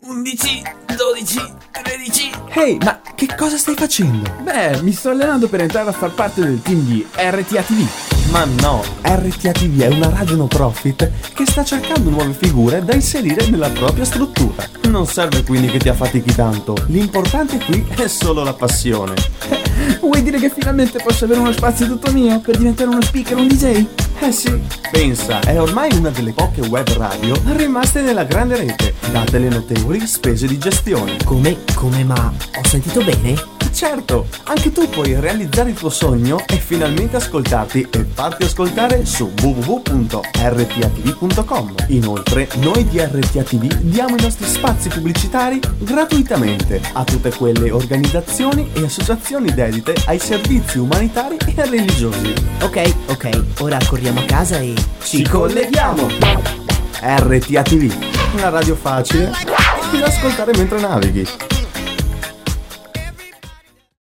11, 12, 13. Ehi, ma che cosa stai facendo? Beh, mi sto allenando per entrare a far parte del team di RTA TV. Ma no, RTA TV è una radio no profit che sta cercando nuove figure da inserire nella propria struttura. Non serve quindi che ti affatichi tanto, l'importante qui è solo la passione. Vuoi dire che finalmente posso avere uno spazio tutto mio per diventare uno speaker, un DJ? Eh sì, pensa, è ormai una delle poche web radio rimaste nella grande rete, date le notevoli spese di gestione. Come, ma ho sentito bene? Certo, anche tu puoi realizzare il tuo sogno e finalmente ascoltarti e farti ascoltare su www.rtatv.com. Inoltre, noi di RTA TV diamo i nostri spazi pubblicitari gratuitamente a tutte quelle organizzazioni e associazioni dedite ai servizi umanitari e religiosi. Ok, ora corriamo a casa e Ci colleghiamo! RTA TV, una radio facile da ascoltare mentre navighi.